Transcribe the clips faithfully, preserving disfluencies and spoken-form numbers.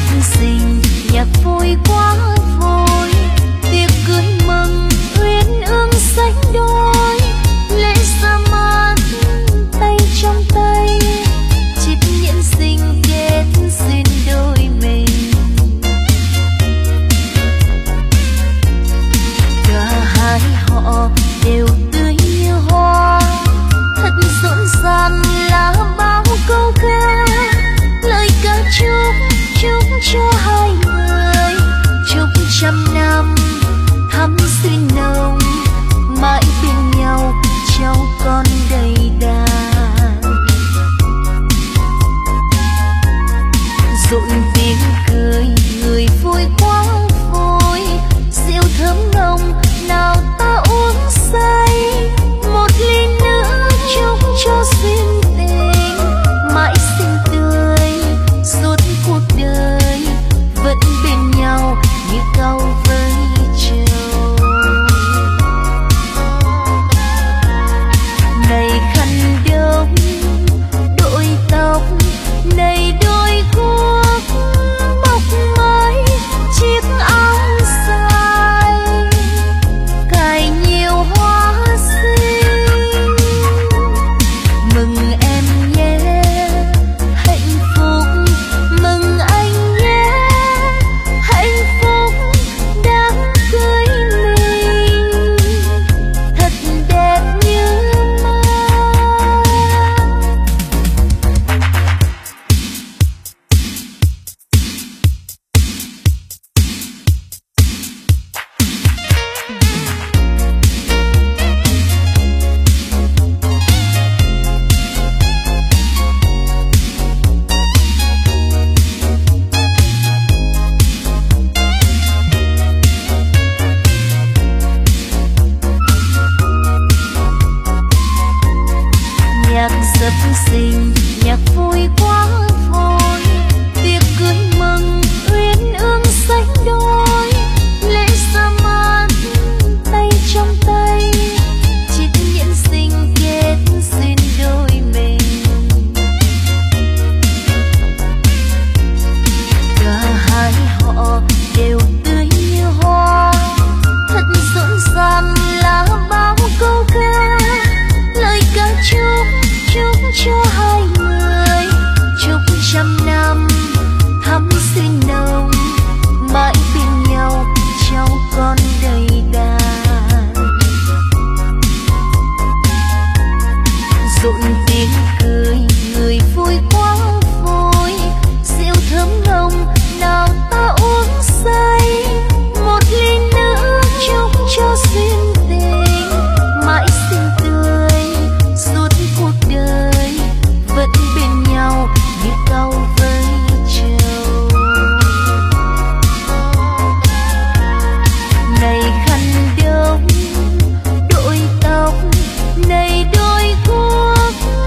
xinh nhạc vui quá vui, tiệc cưới mừng uyên ương sánh đôi, lễ ra mắt tay trong tay, chít nhẫn xinh kết duyên đôi mình. Cả hai họ đều tươi như hoa, thật rộn ràng là bao câu ca, lời ca chúc chúc cho hai người chúc trăm năm thắm duyên nồng, mãi bên nhau cháu con đầy đàn. Rộn tiếng cười người vui quá vui, rượu thơm nồng nào ta uống say, một ly nữa chúc cho duyên tình mãi xinh tươi suốt cuộc đời, vẫn bên nhau như cau với trầu. Này khăn đông đội tóc, này đôi guốc mọc mái, chiếc áo dài cài nhiều hoa xinh. Mừng em nhé hạnh phúc, mừng anh nhé hạnh phúc đang cưới mình, thật đẹp như mơ. Nhạc dập dình nhạc vui quá vui, tiệc cưới mừng uyên ương sánh đôi, lễ ra mắt tay trong tay, chít nhẫn xinh kết duyên đôi mình. Cả hai họ đều tươi như hoa, thật rộn ràng là bao câu ca, lời ca chúc chúc cho hai người chúc trăm năm thắm duyên nồng, mãi bên nhau cháu con đầy đàn. Rộn tiếng cười người vui quá vui, rượu thơm nồng nào ta uống say, một ly nữa chúc cho duyên tình mãi xinh tươi suốt cuộc đời, vẫn bên nhau như cau với trầu. Này khăn đông đội tóc, này đôi guốc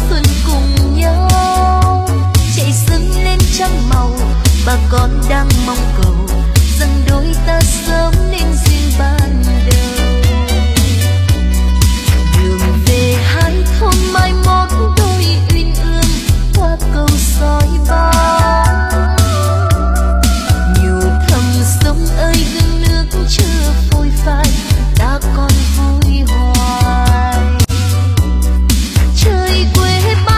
xuân cùng nhau. Chạy dâng lên trăng màu, bà con đang mong cầu rằng đôi ta sớm nên duyên ban đầu. Đường về hai thôn mai một đôi uyên ương qua cầu soi bóng. Nhiều thầm sông ơi gương nước chưa phôi phai, ta còn vui hoài. Trời quê ba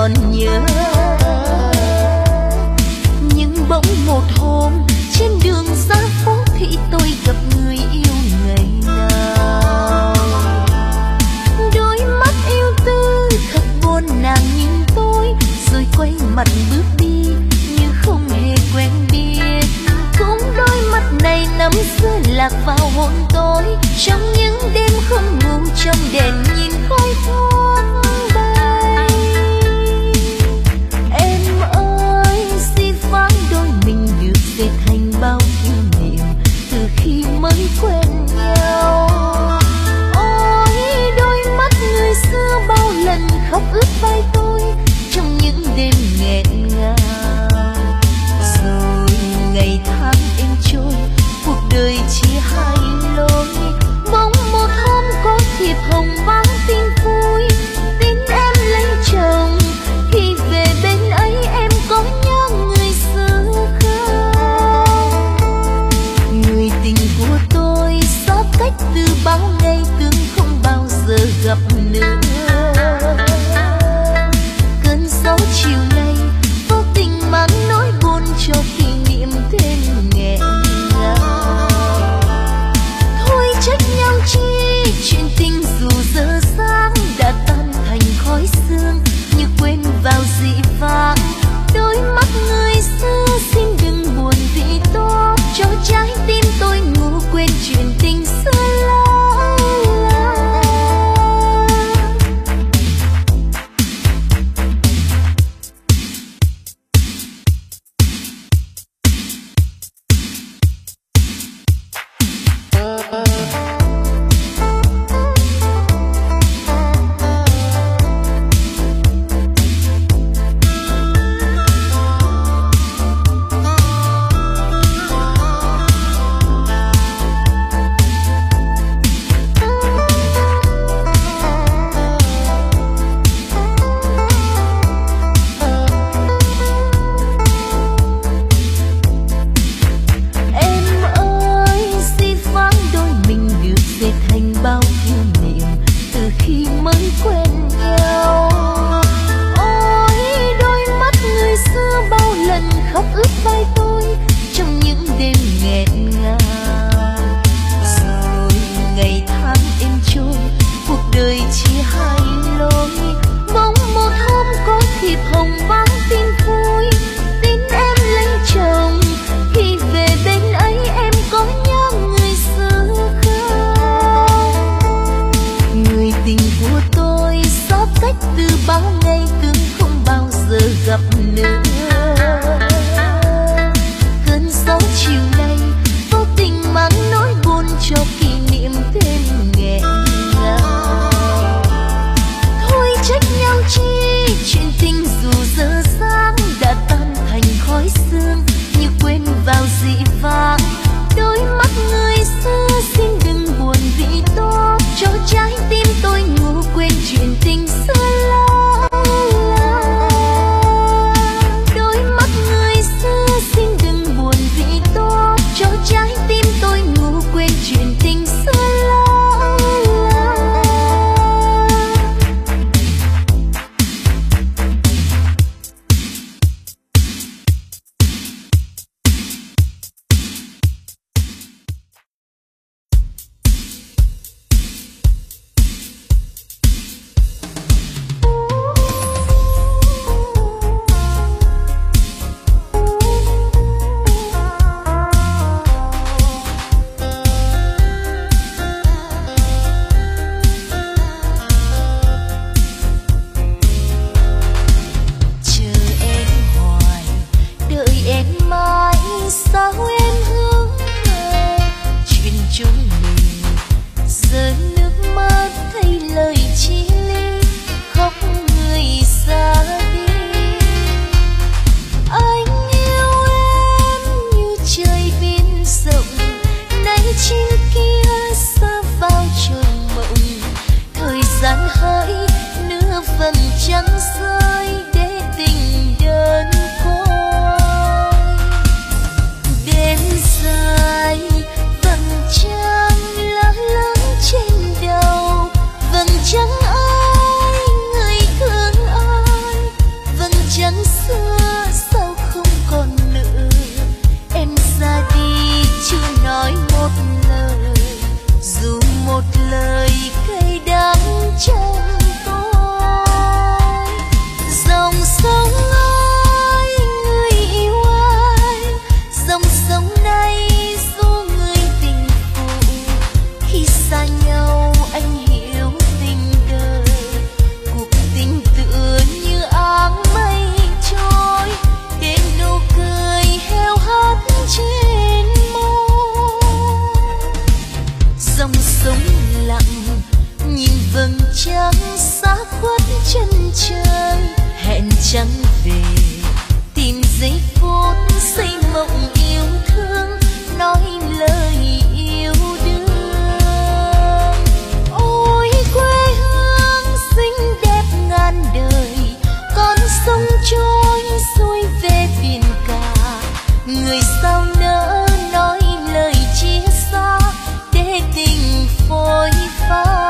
còn nhớ. Nhưng bỗng một hôm trên đường ra phố thì tôi gặp người yêu ngày nào. Đôi mắt yêu tư thật buồn, nàng nhìn tôi rồi quay mặt bước đi như không hề quen biết. Cũng đôi mắt này nắm giữ lạc vào hồn tôi trong những đêm không ngủ, trong đèn nhìn khói thoáng bay. Em ơi xin phán đôi mình được dệt thành bao kỷ niệm từ khi mới quen nhau. Ôi đôi mắt người xưa bao lần khóc ướt vai tôi trong những đêm nghẹn ngào. Rồi ngày tháng êm trôi, cuộc đời chia hai lối. Bỗng một hôm có thiệp hồng báo tin vui, tin em lấy chồng. Khi về bên ấy em có nhớ người xưa không? Người tình của tôi xa cách từ bao ngày, tưởng không bao giờ gặp nữa. Cơn gió chiều nay vô tình mang nỗi buồn cho kỷ niệm thêm nghẹn ngào. Thôi trách nhau chi, chuyện tình dù dở dang đã tan thành khói sương như quên vào dĩ vãng. Đôi mắt người xưa xin đừng buồn vì tôi, cho trái tim tôi ngủ quên chuyện tình xưa lâu lắm. trời hẹn chẳng về, tìm giây phút xây mộng yêu thương, nói lời yêu đương. Ôi quê hương xinh đẹp ngàn đời, con sông trôi xuôi về biển cả, người sao nỡ nói lời chia xa để tình phôi pha.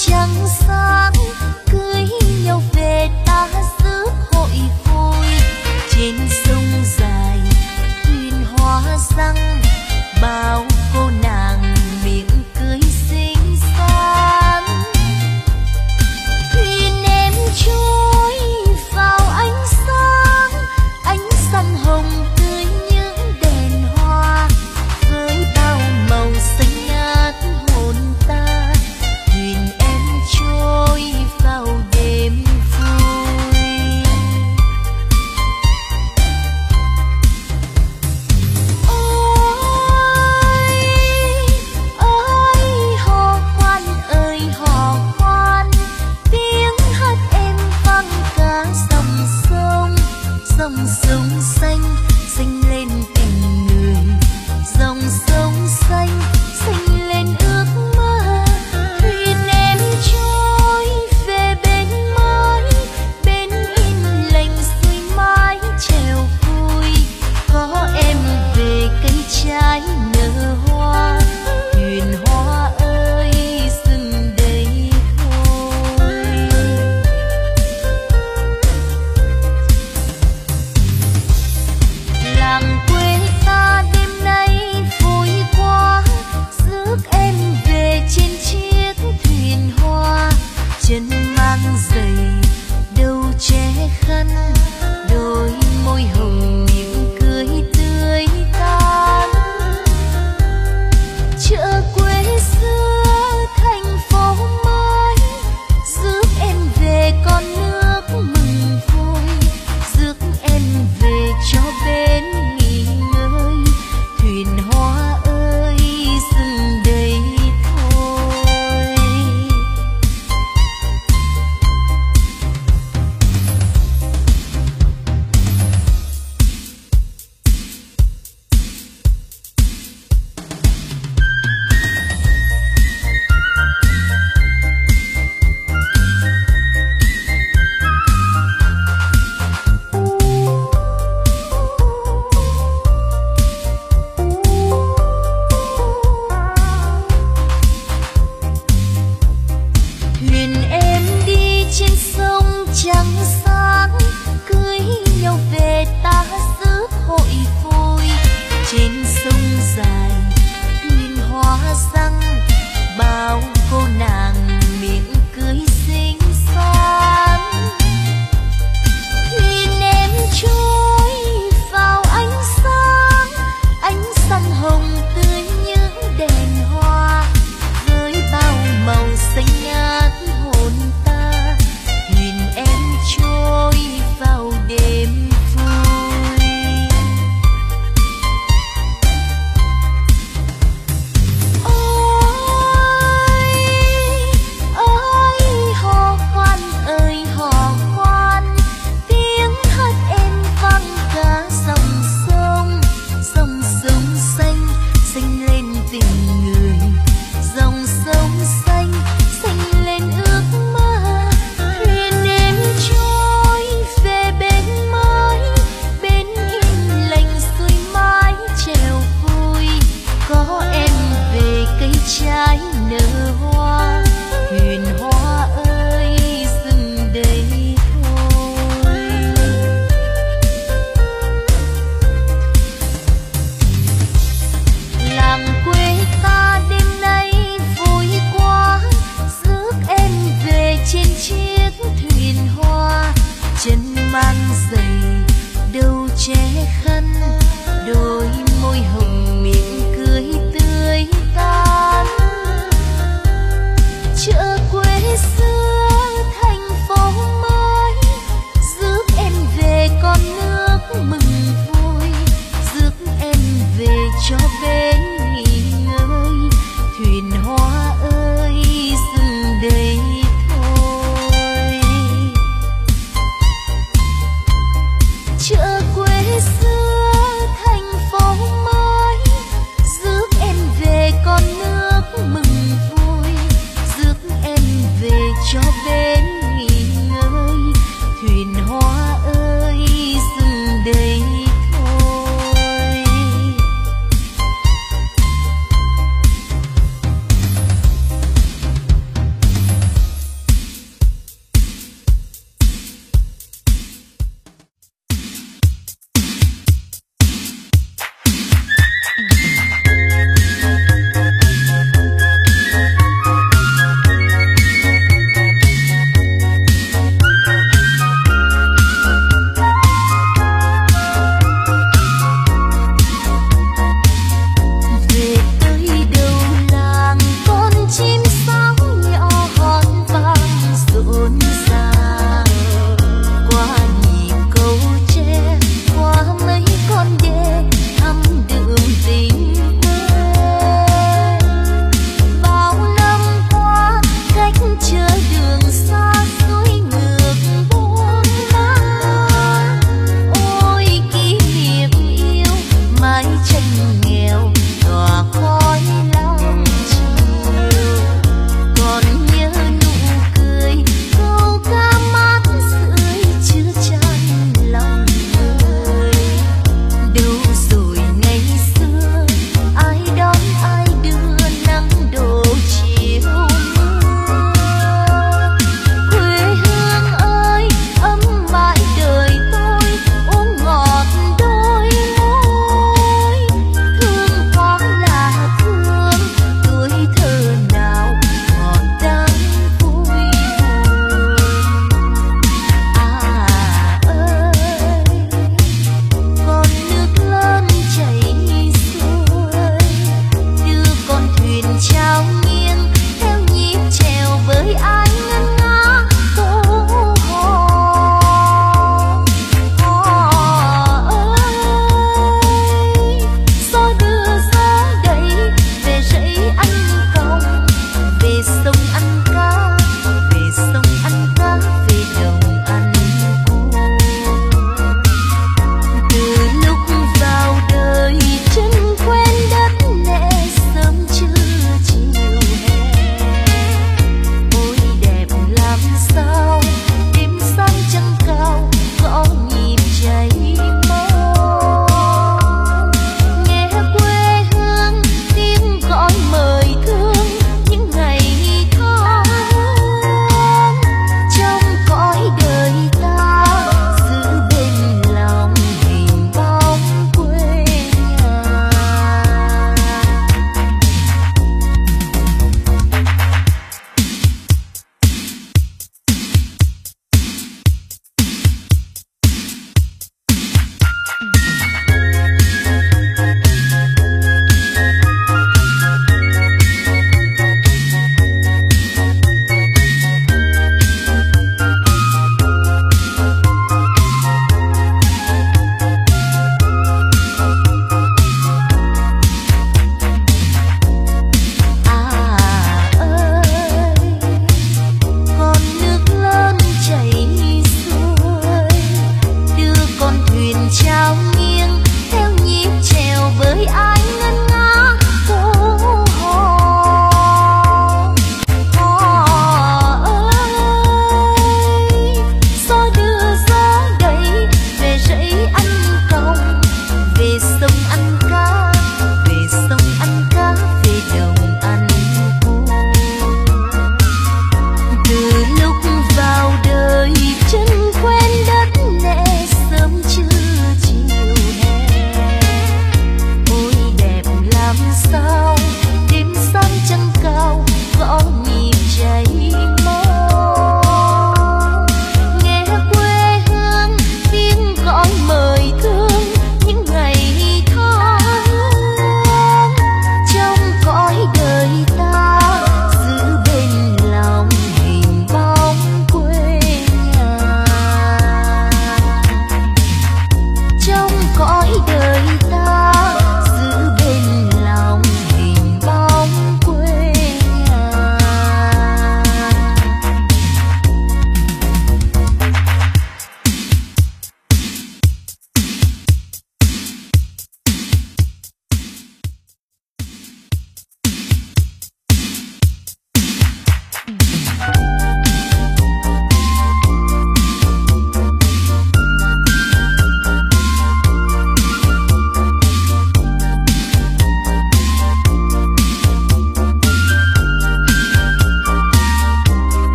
trăng sáng